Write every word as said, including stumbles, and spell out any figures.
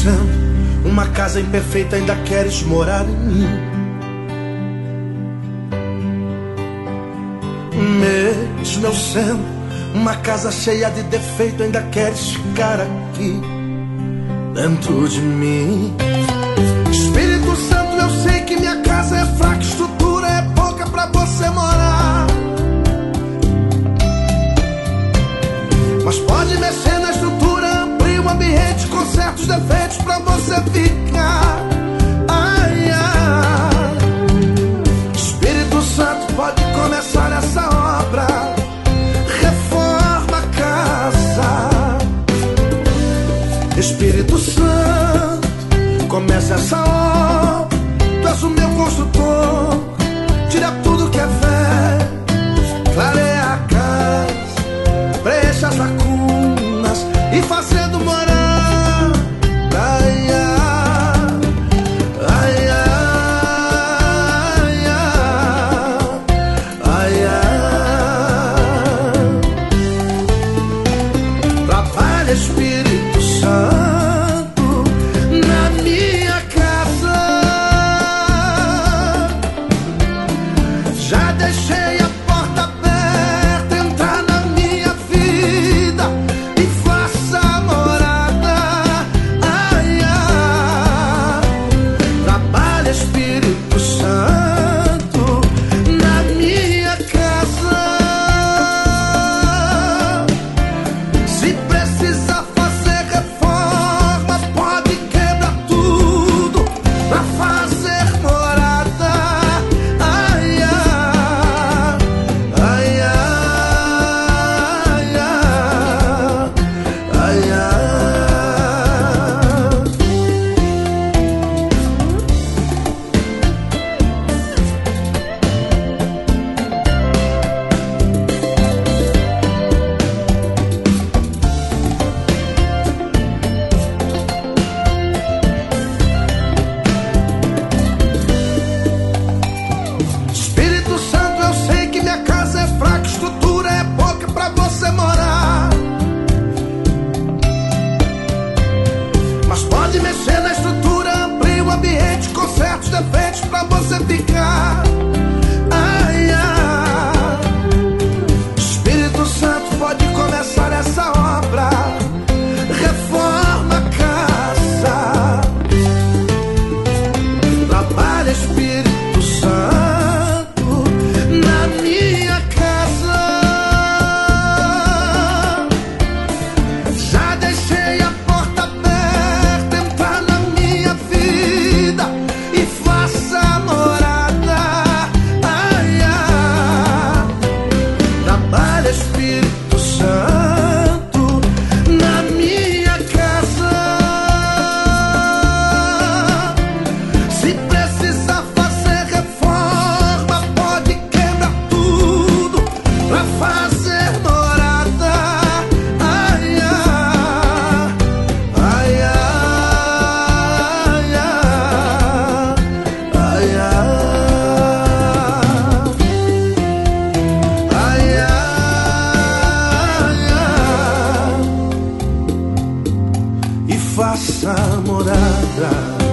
sendo uma casa imperfeita, ainda queres morar em mim. Mesmo eu sendo uma casa cheia de defeito, ainda queres ficar aqui dentro de mim. Espírito Santo, eu sei que minha casa é fraca, estrutura é pouca pra você morar, mas pode mexer na estrutura, amplia o ambiente, conserta os defeitos pra você ficar. Ai, ai. Espírito Santo, pode começar essa obra, reforma a casa. Espírito Santo, comece essa obra, tu és o meu construtor, tira tudo que é velho, clareia a casa, preencha as lacunas e fazendo morar. Ai, ai, ai, ai, ai, ai. Trabalha, Espírito Santo, na minha casa. Já deixei a porta aberta, entrar na minha vida e faça morada. Ai, ai. Trabalha, Espírito Santo, na minha casa. Se precisa fazer reforma, pode quebrar tudo pra fazer morada. Ai, ai, ai, ai, ai, ai, ai. Espírito Santo, eu sei que minha casa é fraca, estrutura é pouca pra você morar, mas pode mexer na estrutura, amplia o ambiente, conserta os defeitos pra você ficar. Ai, ai. Espírito Santo, pode começar essa obra, reforma a casa. Trabalha, Espírito Santo, na minha casa. Já deixei a porta aberta, entrar na minha vida e faça morada. Ai, ai. Trabalha, Espírito Santo, na minha casa. Se precisa fazer reforma, pode quebrar tudo pra fazer morada. Ai, ai, ai, ai, ai, ai, ai, ai, ai. E faça morada.